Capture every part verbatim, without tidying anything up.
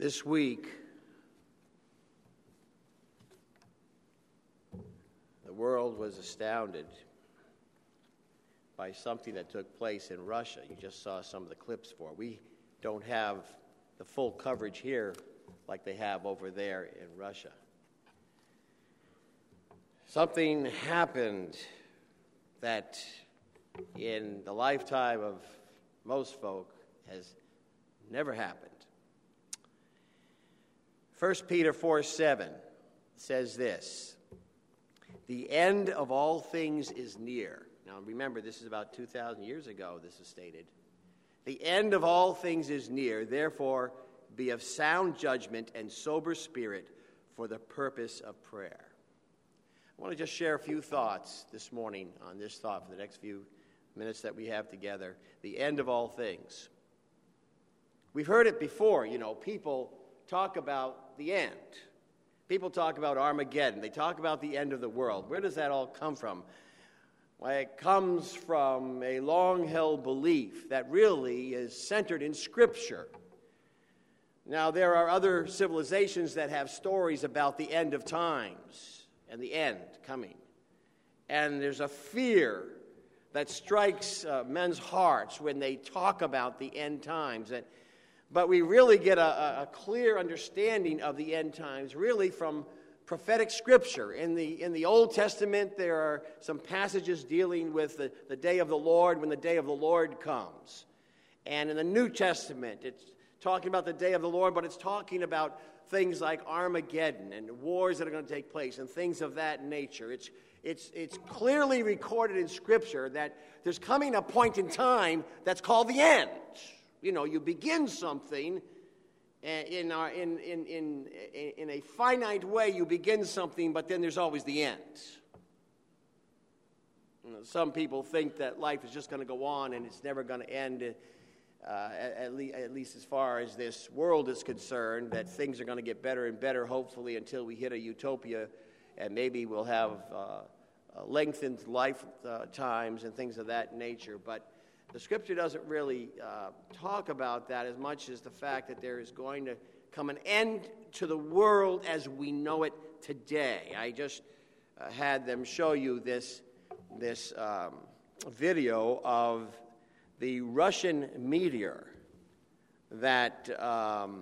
This week, the world was astounded by something that took place in Russia. You just saw some of the clips for it. We don't have the full coverage here like they have over there in Russia. Something happened that in the lifetime of most folk has never happened. First Peter four seven says this, "The end of all things is near." Now remember, this is about two thousand years ago this is stated. "The end of all things is near, therefore be of sound judgment and sober spirit for the purpose of prayer." I want to just share a few thoughts this morning on this thought for the next few minutes that we have together. The end of all things. We've heard it before, you know, people talk about the end. People talk about Armageddon. They talk about the end of the world. Where does that all come from? Well, it comes from a long-held belief that really is centered in Scripture. Now, there are other civilizations that have stories about the end of times and the end coming. And there's a fear that strikes uh, men's hearts when they talk about the end times. And But we really get a, a clear understanding of the end times really from prophetic Scripture. In the in the Old Testament, there are some passages dealing with the, the day of the Lord, when the day of the Lord comes. And in the New Testament, it's talking about the day of the Lord, but it's talking about things like Armageddon and wars that are going to take place and things of that nature. It's It's, it's clearly recorded in Scripture that there's coming a point in time that's called the end. You know, you begin something in, our, in, in, in, in a finite way, you begin something, but then there's always the end. You know, some people think that life is just going to go on and it's never going to end, uh, at, at, le- at least as far as this world is concerned, that things are going to get better and better, hopefully, until we hit a utopia, and maybe we'll have uh, uh, lengthened life uh, times and things of that nature. But the Scripture doesn't really uh, talk about that as much as the fact that there is going to come an end to the world as we know it today. I just uh, had them show you this, this um, video of the Russian meteor that um,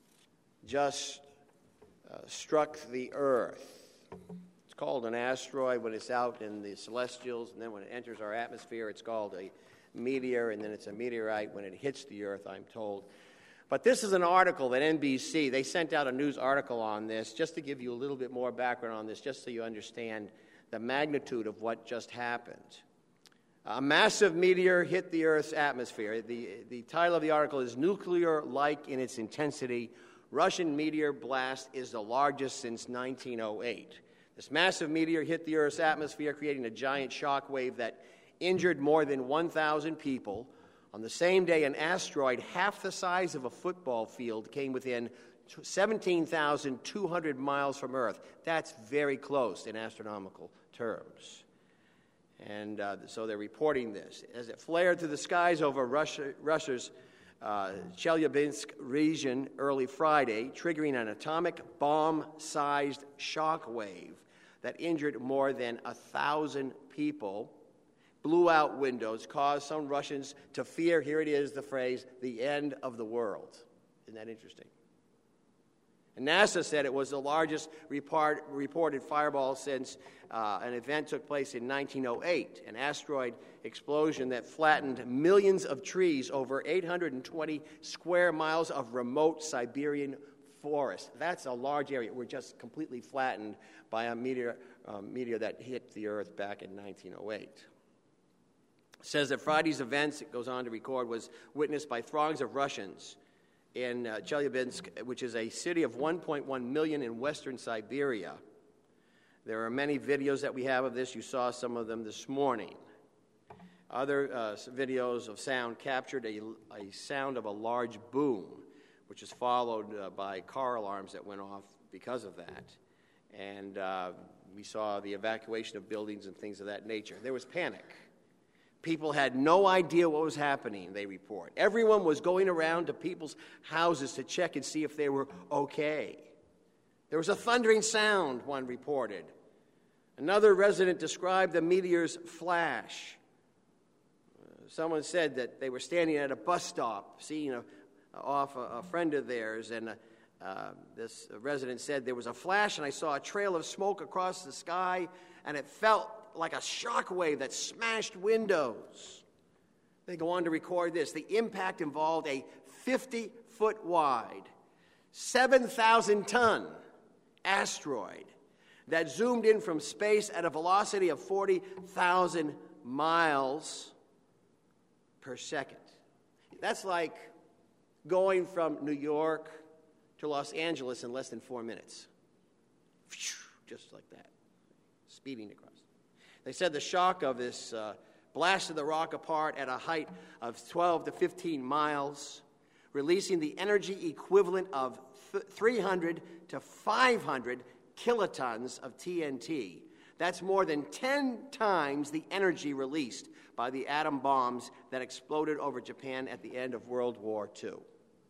just uh, struck the Earth. It's called an asteroid when it's out in the celestials, and then when it enters our atmosphere, it's called a meteor, and then it's a meteorite when it hits the Earth, I'm told. But this is an article that N B C, they sent out a news article on this, just to give you a little bit more background on this, just so you understand the magnitude of what just happened. A massive meteor hit the Earth's atmosphere. The, the title of the article is "Nuclear-like in its Intensity. Russian Meteor Blast is the Largest Since nineteen oh eight. This massive meteor hit the Earth's atmosphere, creating a giant shock wave that injured more than one thousand people. On the same day, an asteroid half the size of a football field came within seventeen thousand two hundred miles from Earth. That's very close in astronomical terms. And uh, so they're reporting this. As it flared through the skies over Russia, Russia's uh, Chelyabinsk region early Friday, triggering an atomic bomb-sized shock wave that injured more than a thousand people, blew out windows, caused some Russians to fear, here it is, the phrase, the end of the world. Isn't that interesting? And NASA said it was the largest report, reported fireball since uh, an event took place in nineteen oh eight, an asteroid explosion that flattened millions of trees over eight hundred twenty square miles of remote Siberian forest. That's a large area. We're just completely flattened by a meteor, uh, meteor that hit the Earth back in nineteen oh eight. It says that Friday's events, it goes on to record, was witnessed by throngs of Russians in uh, Chelyabinsk, which is a city of one point one million in western Siberia. There are many videos that we have of this. You saw some of them this morning. Other uh, videos of sound captured a, a sound of a large boom, which is followed uh, by car alarms that went off because of that. And uh, we saw the evacuation of buildings and things of that nature. There was panic. People had no idea what was happening, they report. Everyone was going around to people's houses to check and see if they were okay. There was a thundering sound, one reported. Another resident described the meteor's flash. Uh, someone said that they were standing at a bus stop, seeing a, off a, a friend of theirs, and uh, uh, this resident said, there was a flash, and I saw a trail of smoke across the sky, and it felt like a shock wave that smashed windows. They go on to record this. The impact involved a fifty-foot wide, seven thousand ton asteroid that zoomed in from space at a velocity of forty thousand miles per second. That's like going from New York to Los Angeles in less than four minutes. Just like that, speeding across. They said the shock of this uh, blasted the rock apart at a height of twelve to fifteen miles, releasing the energy equivalent of th- three hundred to five hundred kilotons of T N T. That's more than ten times the energy released by the atom bombs that exploded over Japan at the end of World War Two.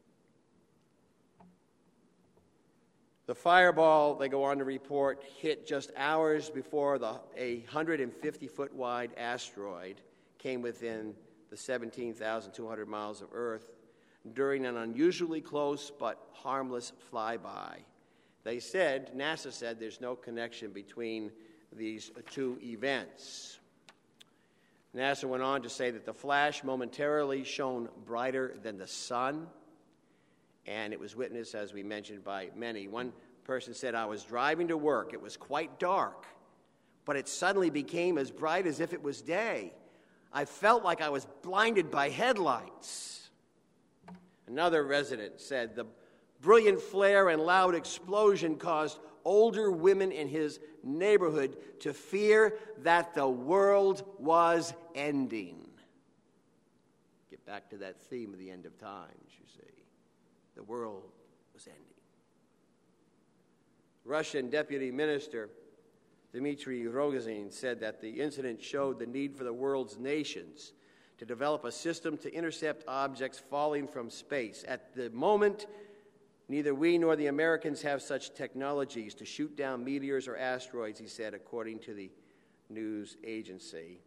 The fireball, they go on to report, hit just hours before the, a one hundred fifty foot wide asteroid came within the seventeen thousand two hundred miles of Earth during an unusually close but harmless flyby. They said, NASA said, there's no connection between these two events. NASA went on to say that the flash momentarily shone brighter than the sun, and it was witnessed, as we mentioned, by many. One person said, I was driving to work. It was quite dark, but it suddenly became as bright as if it was day. I felt like I was blinded by headlights. Another resident said, the brilliant flare and loud explosion caused older women in his neighborhood to fear that the world was ending. Get back to that theme of the end of times, you see. The world was ending. Russian Deputy Minister Dmitry Rogozin said that the incident showed the need for the world's nations to develop a system to intercept objects falling from space. At the moment, neither we nor the Americans have such technologies to shoot down meteors or asteroids, he said, according to the news agency.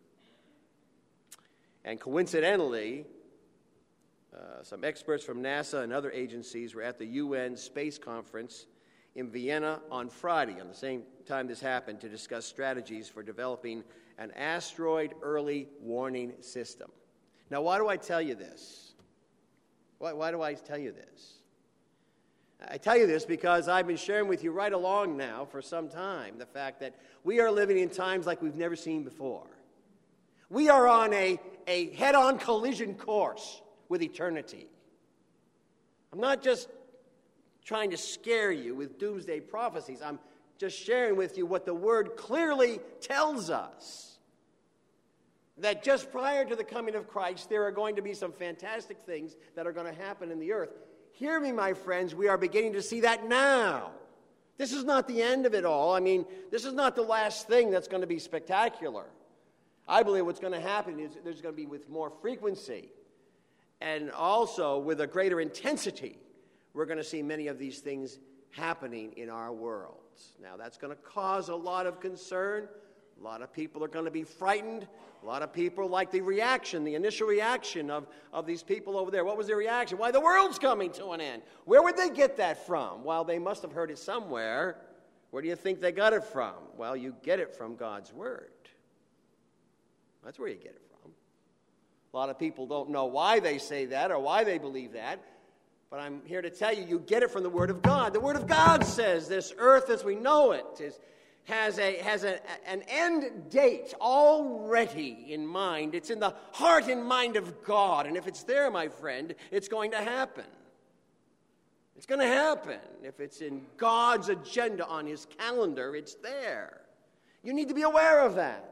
And coincidentally, Uh, some experts from NASA and other agencies were at the U N Space Conference in Vienna on Friday, on the same time this happened, to discuss strategies for developing an asteroid early warning system. Now, why do I tell you this? Why, why do I tell you this? I tell you this because I've been sharing with you right along now for some time the fact that we are living in times like we've never seen before. We are on a, a head-on collision course with eternity. I'm not just trying to scare you with doomsday prophecies. I'm just sharing with you what the Word clearly tells us. That just prior to the coming of Christ, there are going to be some fantastic things that are going to happen in the earth. Hear me, my friends, we are beginning to see that now. This is not the end of it all. I mean, this is not the last thing that's going to be spectacular. I believe what's going to happen is there's going to be with more frequency. And also, with a greater intensity, we're going to see many of these things happening in our world. Now, that's going to cause a lot of concern. A lot of people are going to be frightened. A lot of people like the reaction, the initial reaction of, of these people over there. What was their reaction? Why, the world's coming to an end. Where would they get that from? Well, they must have heard it somewhere. Where do you think they got it from? Well, you get it from God's Word. That's where you get it from. A lot of people don't know why they say that or why they believe that, but I'm here to tell you, you get it from the Word of God. The Word of God says this earth as we know it is, has, a, has a, an end date already in mind. It's in the heart and mind of God, and if it's there, my friend, it's going to happen. It's going to happen. If it's in God's agenda on His calendar, it's there. You need to be aware of that.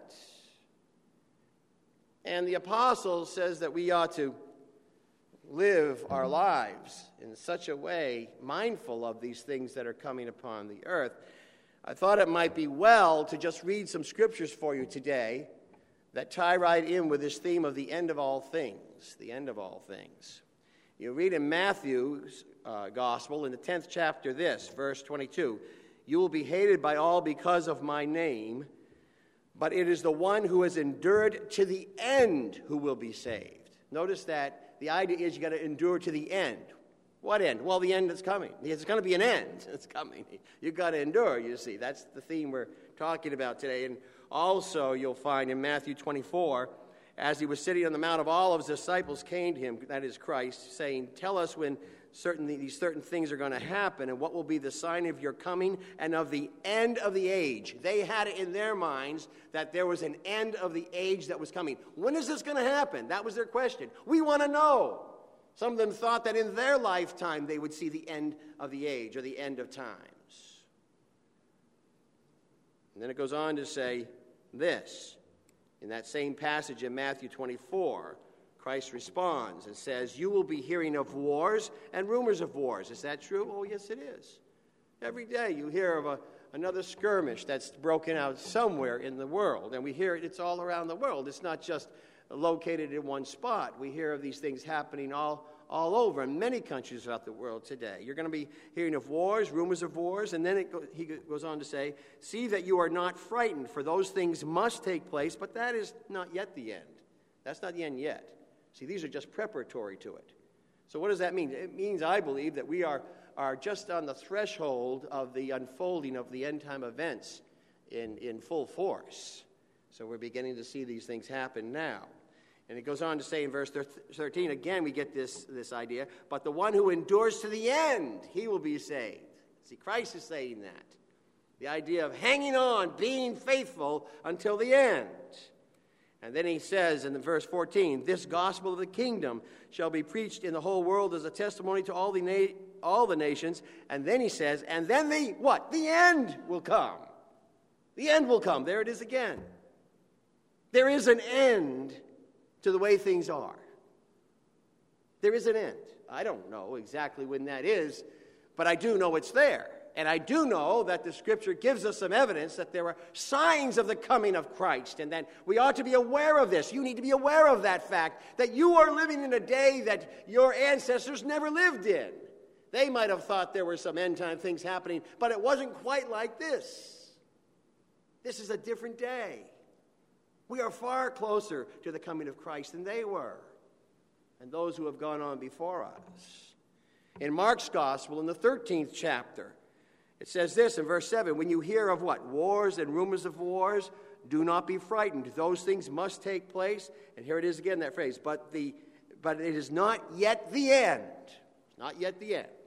And the apostle says that we ought to live our lives in such a way, mindful of these things that are coming upon the earth. I thought it might be well to just read some scriptures for you today that tie right in with this theme of the end of all things, the end of all things. You read in Matthew's uh, gospel in the tenth chapter this, verse twenty-two, "You will be hated by all because of my name, but it is the one who has endured to the end who will be saved." Notice that the idea is you got to endure to the end. What end? Well, the end is coming. It's going to be an end. It's coming. You've got to endure, you see. That's the theme we're talking about today. And also you'll find in Matthew twenty-four, as he was sitting on the Mount of Olives, disciples came to him, that is Christ, saying, "Tell us when certain these certain things are going to happen, and what will be the sign of your coming and of the end of the age." They had it in their minds that there was an end of the age that was coming. When is this going to happen? That was their question. We want to know. Some of them thought that in their lifetime they would see the end of the age or the end of times. And then it goes on to say this. In that same passage in Matthew twenty-four, Christ responds and says, "You will be hearing of wars and rumors of wars." Is that true? Oh, yes, it is. Every day you hear of a, another skirmish that's broken out somewhere in the world. And we hear it, it's all around the world. It's not just located in one spot. We hear of these things happening all, all over in many countries throughout the world today. You're going to be hearing of wars, rumors of wars, and then it go, he goes on to say, "See that you are not frightened, for those things must take place, but that is not yet the end." That's not the end yet. See, these are just preparatory to it. So what does that mean? It means, I believe, that we are, are just on the threshold of the unfolding of the end-time events in, in full force. So we're beginning to see these things happen now. And it goes on to say in verse thirteen, again, we get this, this idea, "But the one who endures to the end, he will be saved." See, Christ is saying that. The idea of hanging on, being faithful until the end. And then he says in the verse fourteen, "This gospel of the kingdom shall be preached in the whole world as a testimony to all the na- all the nations." And then he says, and then the, what? The end will come. The end will come. There it is again. There is an end to the way things are. There is an end. I don't know exactly when that is, but I do know it's there. And I do know that the Scripture gives us some evidence that there are signs of the coming of Christ, and that we ought to be aware of this. You need to be aware of that fact, that you are living in a day that your ancestors never lived in. They might have thought there were some end-time things happening, but it wasn't quite like this. This is a different day. We are far closer to the coming of Christ than they were, and those who have gone on before us. In Mark's Gospel, in the thirteenth chapter, it says this in verse seven, "When you hear of what? Wars and rumors of wars, do not be frightened. Those things must take place." And here it is again, that phrase, but the but it is not yet the end. It's not yet the end.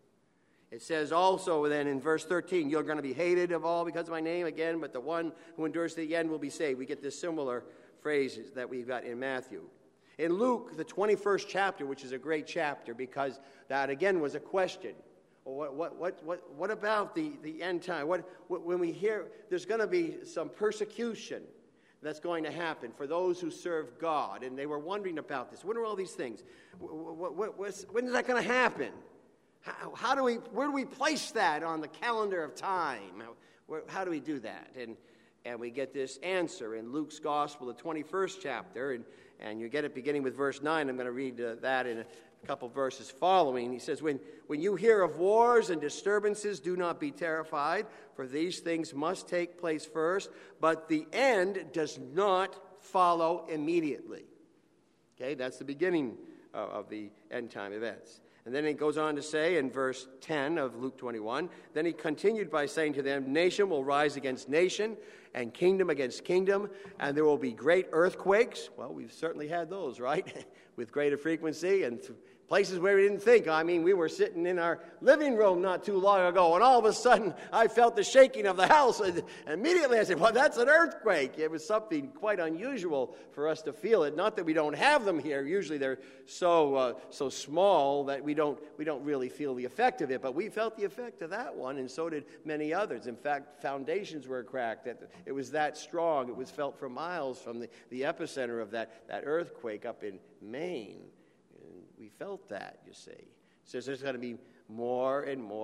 It says also then in verse thirteen, "You're going to be hated of all because of my name," again, "but the one who endures to the end will be saved." We get this similar phrases that we've got in Matthew. In Luke, the twenty-first chapter, which is a great chapter because that again was a question. What, what, what, what, what about the, the end time? What, what, when we hear there's going to be some persecution that's going to happen for those who serve God, and they were wondering about this. When are all these things? What, what, what's, when is that going to happen? How, how do we, where do we place that on the calendar of time? How, where, how do we do that? And and we get this answer in Luke's Gospel, the twenty-first chapter, and, and you get it beginning with verse nine. I'm going to read uh, that in a couple verses following. He says, when, when you hear of wars and disturbances, do not be terrified, for these things must take place first, but the end does not follow immediately. Okay, that's the beginning of, of the end-time events. And then it goes on to say in verse ten of Luke twenty-one, "Then he continued by saying to them, nation will rise against nation, and kingdom against kingdom, and there will be great earthquakes." Well, we've certainly had those, right? With greater frequency and th- places where we didn't think. I mean, we were sitting in our living room not too long ago, and all of a sudden I felt the shaking of the house, and immediately I said, well, that's an earthquake. It was something quite unusual for us to feel it. Not that we don't have them here. Usually they're so uh, so small that we don't we don't really feel the effect of it, but we felt the effect of that one, and so did many others. In fact, foundations were cracked. It was that strong. It was felt for miles from the, the epicenter of that, that earthquake up in Maine. And we felt that, you see. So there's going to be more and more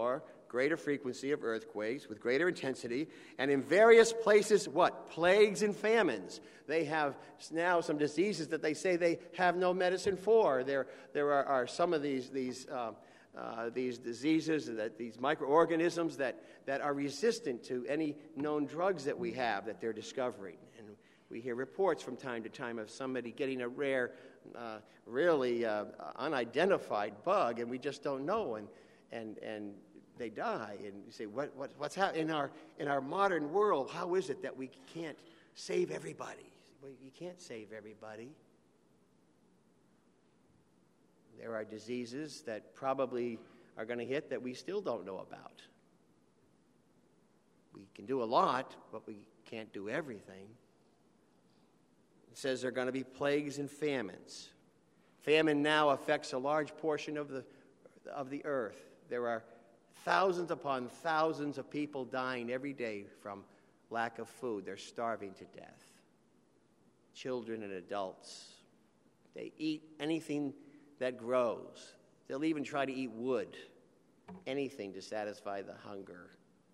greater frequency of earthquakes with greater intensity, and in various places, what? Plagues and famines. They have now some diseases that they say they have no medicine for. There, there are, are some of these these uh, uh, these diseases, that these microorganisms that, that are resistant to any known drugs that we have that they're discovering. And we hear reports from time to time of somebody getting a rare, uh, really uh, unidentified bug, and we just don't know, and and and they die. And you say, what what what's happening in our in our modern world? How is it that we can't save everybody? Well, you can't save everybody. There are diseases that probably are going to hit that we still don't know about. We can do a lot, but we can't do everything. It says there are going to be plagues and famines. Famine now affects a large portion of the of the earth. There are thousands upon thousands of people dying every day from lack of food. They're starving to death. Children and adults. They eat anything that grows. They'll even try to eat wood, anything to satisfy the hunger.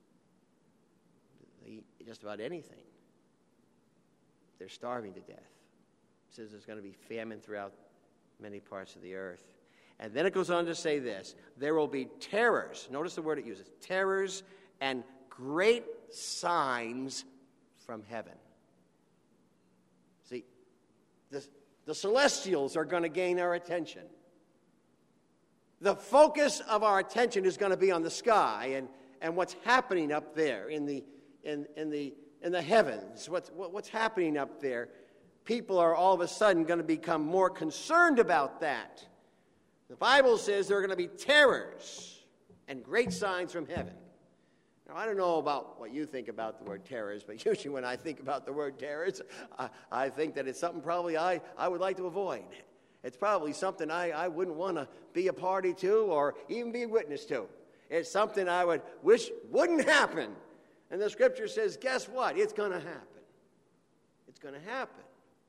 They eat just about anything. They're starving to death. It says there's going to be famine throughout many parts of the earth. And then it goes on to say this: there will be terrors. Notice the word it uses: terrors and great signs from heaven. See, the, the celestials are going to gain our attention. The focus of our attention is going to be on the sky and, and what's happening up there in the in, in the in the heavens. What's what, what's happening up there? People are all of a sudden going to become more concerned about that. The Bible says there are going to be terrors and great signs from heaven. Now, I don't know about what you think about the word terrors, but usually when I think about the word terrors, I, I think that it's something probably I, I would like to avoid. It's probably something I, I wouldn't want to be a party to or even be a witness to. It's something I would wish wouldn't happen. And the Scripture says, guess what? It's going to happen. It's going to happen.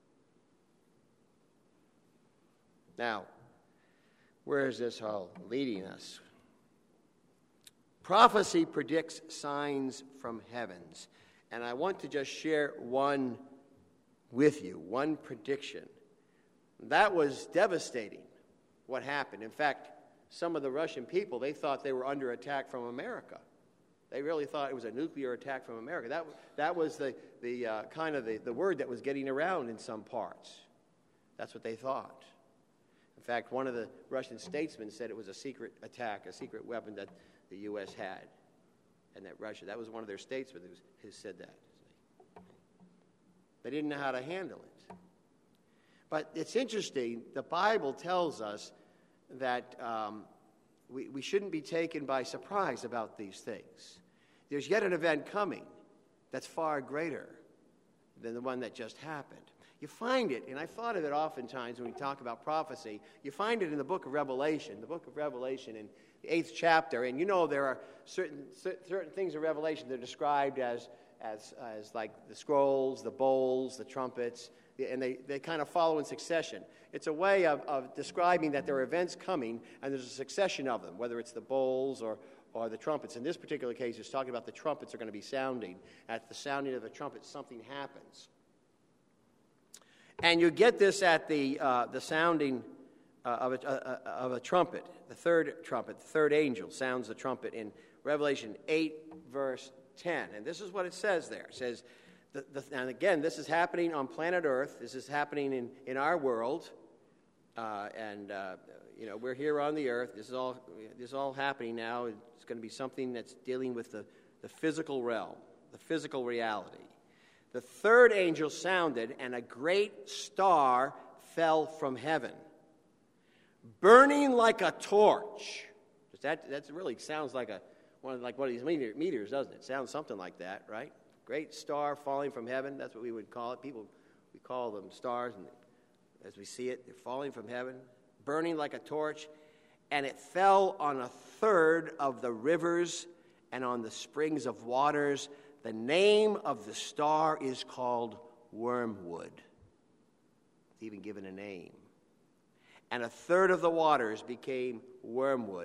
Now, where is this all leading us? Prophecy predicts signs from heavens. And I want to just share one with you, one prediction. That was devastating, what happened. In fact, some of the Russian people, they thought they were under attack from America. They really thought it was a nuclear attack from America. That, that was the, the uh, kind of the, the word that was getting around in some parts. That's what they thought. In fact, one of the Russian statesmen said it was a secret attack, a secret weapon that the U S had, and that Russia, that was one of their statesmen who, who said that. They didn't know how to handle it. But it's interesting, the Bible tells us that um, we, we shouldn't be taken by surprise about these things. There's yet an event coming that's far greater than the one that just happened. You find it, and I've thought of it oftentimes when we talk about prophecy, you find it in the book of Revelation, the book of Revelation in the eighth chapter, and you know there are certain certain things in Revelation that are described as, as, as like the scrolls, the bowls, the trumpets, and they, they kind of follow in succession. It's a way of, of describing that there are events coming, and there's a succession of them, whether it's the bowls or, or the trumpets. In this particular case, it's talking about the trumpets are going to be sounding. At the sounding of the trumpet, something happens. And you get this at the uh, the sounding uh, of, a, uh, of a trumpet, the third trumpet, the third angel sounds the trumpet in Revelation eight, verse ten. And this is what it says there. It says, the, the, and again, this is happening on planet Earth. This is happening in, in our world. Uh, and, uh, you know, we're here on the earth. This is all this is all happening now. It's going to be something that's dealing with the, the physical realm, the physical reality. The third angel sounded, and a great star fell from heaven, burning like a torch. That that really sounds like a one of, like one of these meter, meters, doesn't it? Sounds something like that, right? Great star falling from heaven. That's what we would call it. People, we call them stars, and as we see it, they're falling from heaven, burning like a torch, and it fell on a third of the rivers and on the springs of waters. The name of the star is called Wormwood. It's even given a name. And a third of the waters became wormwood,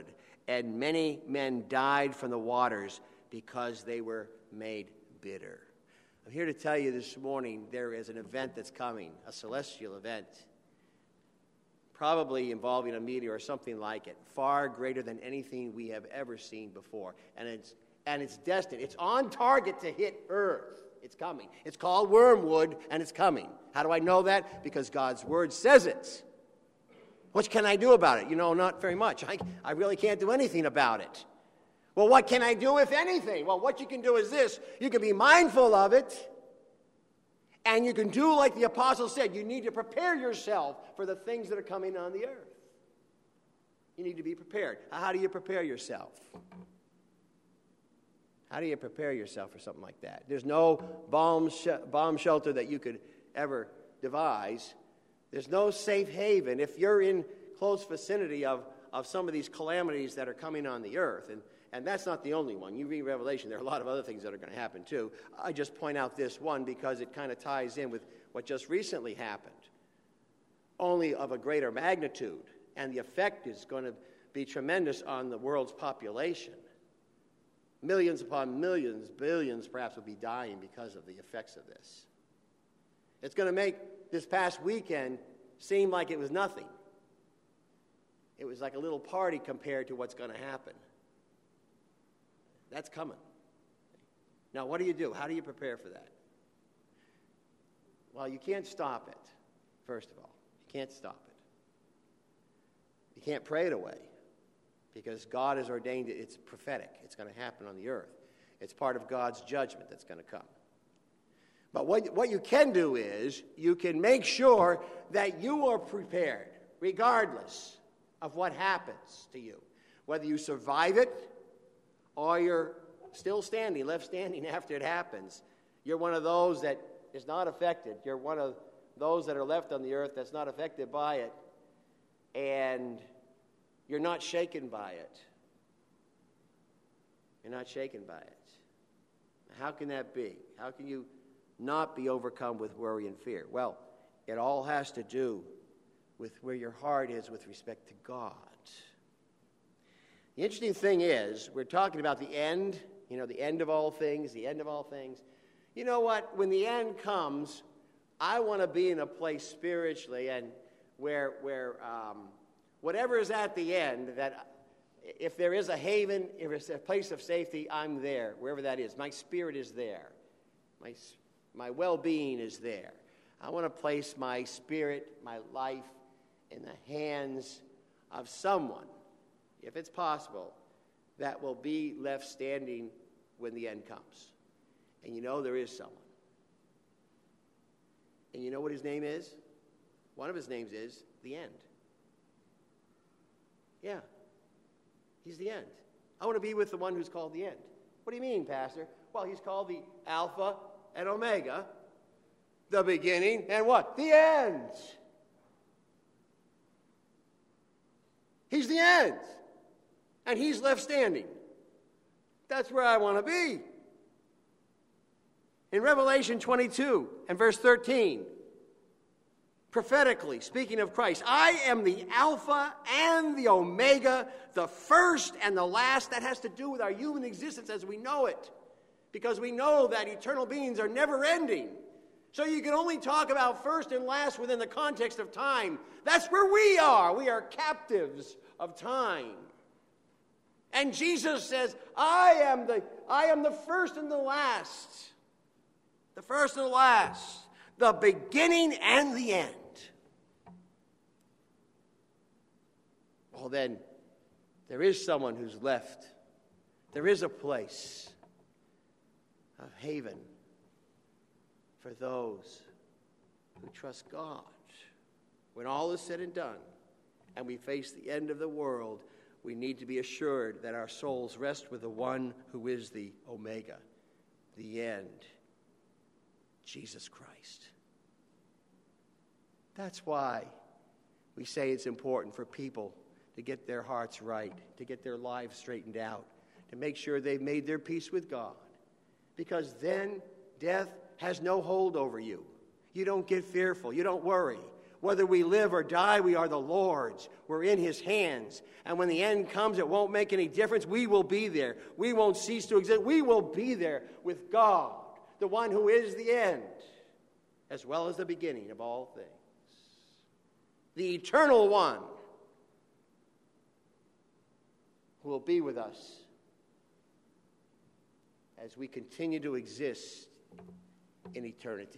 and many men died from the waters because they were made bitter. I'm here to tell you this morning there is an event that's coming, a celestial event, probably involving a meteor or something like it, far greater than anything we have ever seen before. And it's and it's destined. It's on target to hit Earth. It's coming. It's called wormwood, and it's coming. How do I know that? Because God's Word says it. What can I do about it? You know, not very much. I, I really can't do anything about it. Well, what can I do, if anything? Well, what you can do is this. You can be mindful of it, and you can do like the apostle said. You need to prepare yourself for the things that are coming on the earth. You need to be prepared. How do you prepare yourself? How do you prepare yourself for something like that? There's no bomb, sh- bomb shelter that you could ever devise. There's no safe haven. If you're in close vicinity of, of some of these calamities that are coming on the earth, and, and that's not the only one. You read Revelation, there are a lot of other things that are going to happen too. I just point out this one because it kind of ties in with what just recently happened, only of a greater magnitude, and the effect is going to be tremendous on the world's population. Millions upon millions, billions perhaps will be dying because of the effects of this. It's going to make this past weekend seem like it was nothing. It was like a little party compared to what's going to happen. That's coming. Now, what do you do? How do you prepare for that? Well, you can't stop it, first of all. You can't stop it. You can't pray it away, because God has ordained it. It's prophetic. It's going to happen on the earth. It's part of God's judgment that's going to come. But what, what you can do is you can make sure that you are prepared, regardless of what happens to you. Whether you survive it or you're still standing, left standing after it happens. You're one of those that is not affected. You're one of those that are left on the earth that's not affected by it. And you're not shaken by it. You're not shaken by it. How can that be? How can you not be overcome with worry and fear? Well, it all has to do with where your heart is with respect to God. The interesting thing is, we're talking about the end, you know, the end of all things, the end of all things. You know what? When the end comes, I want to be in a place spiritually and where where um, whatever is at the end, that if there is a haven, if it's a place of safety, I'm there, wherever that is. My spirit is there. My, my well-being is there. I want to place my spirit, my life, in the hands of someone, if it's possible, that will be left standing when the end comes. And you know there is someone. And you know what his name is? One of his names is the end. Yeah. He's the end. I want to be with the one who's called the end. What do you mean, Pastor? Well, he's called the Alpha and Omega, the beginning and what? The end. He's the end. And he's left standing. That's where I want to be. In Revelation twenty-two and verse thirteen, prophetically, speaking of Christ, I am the Alpha and the Omega, the first and the last. That has to do with our human existence as we know it, because we know that eternal beings are never ending. So you can only talk about first and last within the context of time. That's where we are. We are captives of time. And Jesus says, I am the, I am the first and the last. The first and the last. The beginning and the end. Well, then, there is someone who's left. There is a place of haven for those who trust God. When all is said and done, and we face the end of the world, we need to be assured that our souls rest with the one who is the Omega, the end, Jesus Christ. That's why we say it's important for people to get their hearts right, to get their lives straightened out, to make sure they've made their peace with God. Because then death has no hold over you. You don't get fearful. You don't worry. Whether we live or die, we are the Lord's. We're in his hands. And when the end comes, it won't make any difference. We will be there. We won't cease to exist. We will be there with God, the one who is the end, as well as the beginning of all things. The eternal one who will be with us as we continue to exist in eternity.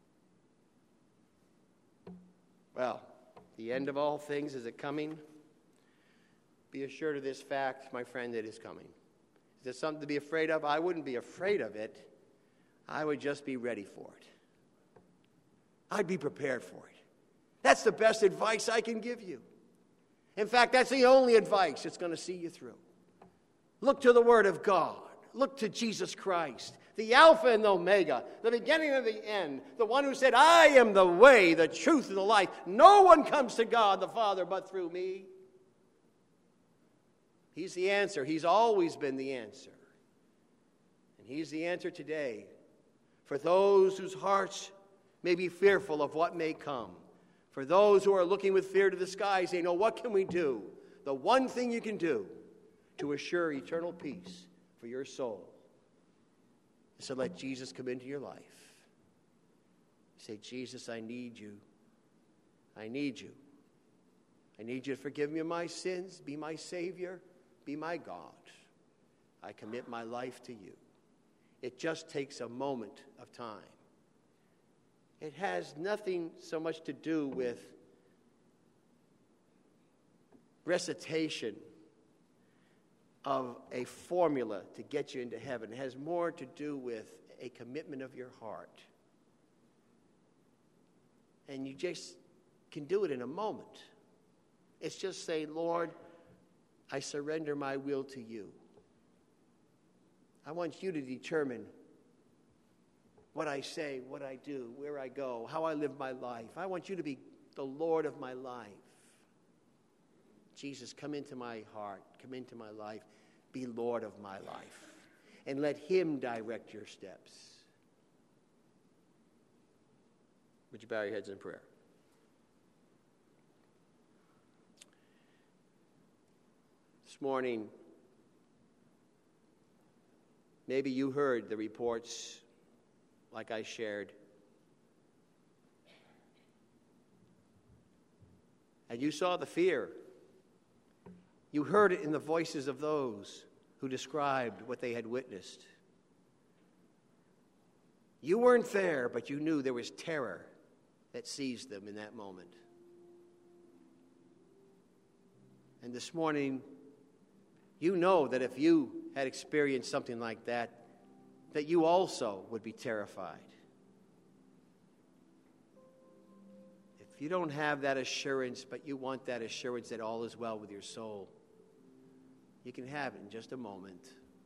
Well, the end of all things, is it coming? Be assured of this fact, my friend, it is coming. Is there something to be afraid of? I wouldn't be afraid of it. I would just be ready for it. I'd be prepared for it. That's the best advice I can give you. In fact, that's the only advice that's going to see you through. Look to the Word of God. Look to Jesus Christ, the Alpha and the Omega, the beginning and the end, the one who said, I am the way, the truth, and the life. No one comes to God the Father but through me. He's the answer. He's always been the answer. And he's the answer today for those whose hearts may be fearful of what may come. For those who are looking with fear to the skies, they know, what can we do? The one thing you can do to assure eternal peace for your soul is to let Jesus come into your life. Say, Jesus, I need you. I need you. I need you to forgive me of my sins. Be my Savior. Be my God. I commit my life to you. It just takes a moment of time. It has nothing so much to do with recitation of a formula to get you into heaven. It has more to do with a commitment of your heart. And you just can do it in a moment. It's just say, Lord, I surrender my will to you. I want you to determine what I say, what I do, where I go, how I live my life. I want you to be the Lord of my life. Jesus, come into my heart, come into my life, be Lord of my life, and let him direct your steps. Would you bow your heads in prayer? This morning, maybe you heard the reports like I shared. And you saw the fear. You heard it in the voices of those who described what they had witnessed. You weren't there, but you knew there was terror that seized them in that moment. And this morning, you know that if you had experienced something like that, that you also would be terrified. If you don't have that assurance, but you want that assurance that all is well with your soul, you can have it in just a moment.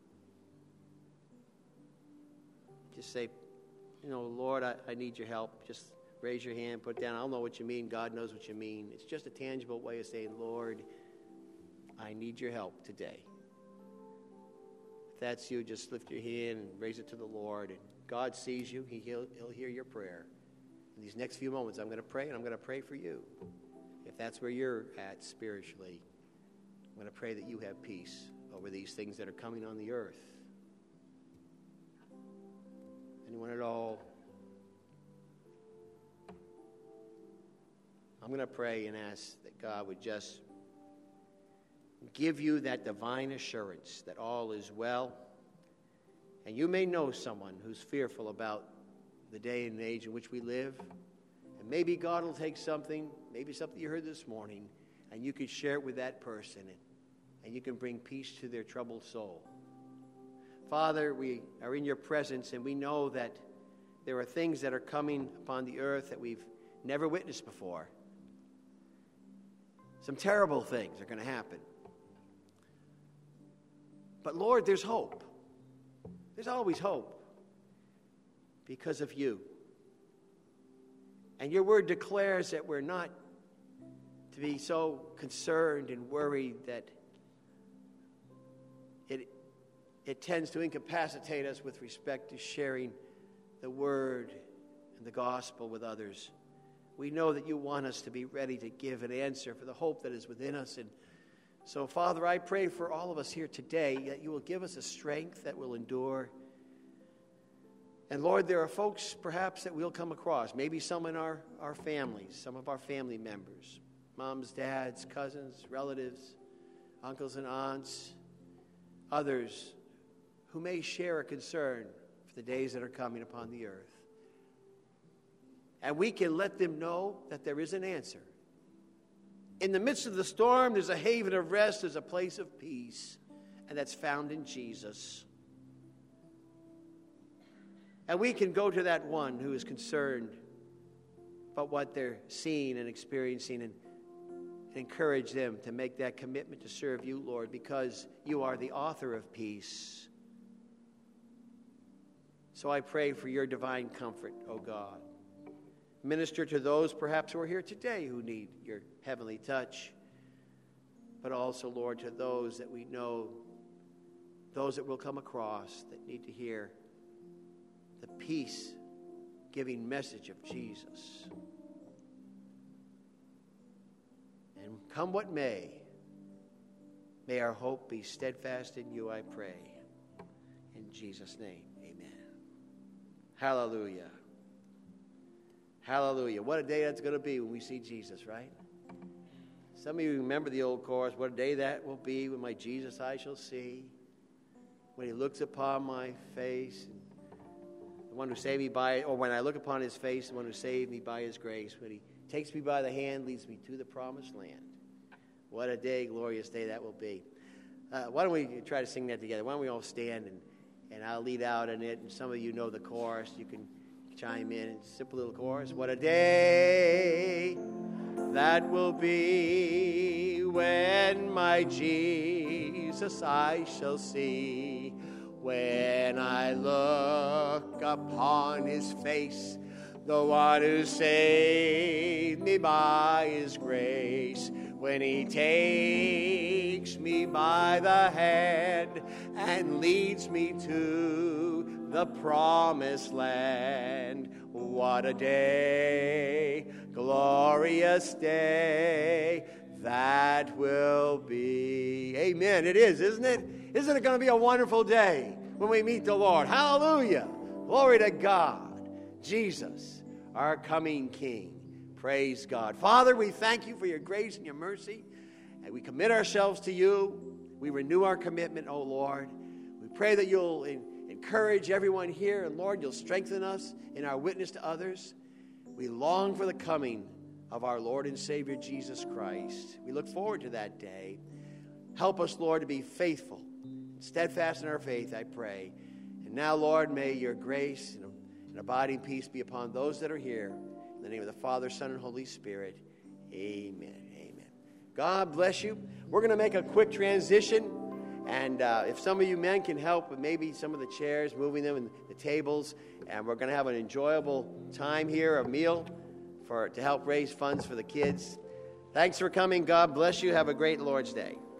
Just say, you know, Lord, I, I need your help. Just raise your hand, put it down. I don't know what you mean. God knows what you mean. It's just a tangible way of saying, Lord, I need your help today. If that's you, just lift your hand and raise it to the Lord. And God sees you. He, he'll, he'll hear your prayer. In these next few moments, I'm going to pray, and I'm going to pray for you. If that's where you're at spiritually, I'm going to pray that you have peace over these things that are coming on the earth. Anyone at all? I'm going to pray and ask that God would just give you that divine assurance that all is well. And you may know someone who's fearful about the day and age in which we live. And maybe God will take something, maybe something you heard this morning, and you could share it with that person, and, and you can bring peace to their troubled soul. Father, we are in your presence, and we know that there are things that are coming upon the earth that we've never witnessed before. Some terrible things are going to happen. But Lord, there's hope. There's always hope because of you. And your word declares that we're not to be so concerned and worried that it, it tends to incapacitate us with respect to sharing the word and the gospel with others. we know that you want us to be ready to give an answer for the hope that is within us. And so, Father, I pray for all of us here today that you will give us a strength that will endure. And Lord, there are folks perhaps that we'll come across, maybe some in our, our families, some of our family members, moms, dads, cousins, relatives, uncles and aunts, others who may share a concern for the days that are coming upon the earth. And we can let them know that there is an answer. In the midst of the storm, there's a haven of rest, there's a place of peace, and that's found in Jesus. And we can go to that one who is concerned about what they're seeing and experiencing and, and encourage them to make that commitment to serve you, Lord, because you are the author of peace. So I pray for your divine comfort, O God. Minister to those perhaps who are here today who need your heavenly touch, but also, Lord, to those that we know, those that we'll come across that need to hear the peace-giving message of Jesus. And come what may, may our hope be steadfast in you, I pray. In Jesus' name, amen. Hallelujah. Hallelujah. What a day that's going to be when we see Jesus, right? Some of you remember the old chorus, what a day that will be when my Jesus I shall see, when he looks upon my face, the one who saved me by, or when I look upon his face, the one who saved me by his grace, when he takes me by the hand, leads me to the promised land. What a day, glorious day that will be. Uh, why don't we try to sing that together? Why don't we all stand, and, and I'll lead out in it, and some of you know the chorus. You can chime in. It's a simple little chorus. What a day that will be when my Jesus I shall see. When I look upon his face, the one who saved me by his grace, when he takes me by the hand and leads me to the promised land. What a day, glorious day that will be. Amen. It is, isn't it? Isn't it going to be a wonderful day when we meet the Lord? Hallelujah. Glory to God. Jesus, our coming King. Praise God. Father, we thank you for your grace and your mercy, and we commit ourselves to you. We renew our commitment, O Lord. We pray that you'll encourage everyone here, and Lord, you'll strengthen us in our witness to others. We long for the coming of our Lord and Savior Jesus Christ. We look forward to that day. Help us, Lord, to be faithful, steadfast in our faith, I pray. And now, Lord, may your grace and, and abiding peace be upon those that are here. In the name of the Father, Son, and Holy Spirit, amen. Amen. God bless you. We're going to make a quick transition. And uh, if some of you men can help with maybe some of the chairs, moving them and the tables, and we're going to have an enjoyable time here, a meal for to help raise funds for the kids. Thanks for coming. God bless you. Have a great Lord's Day.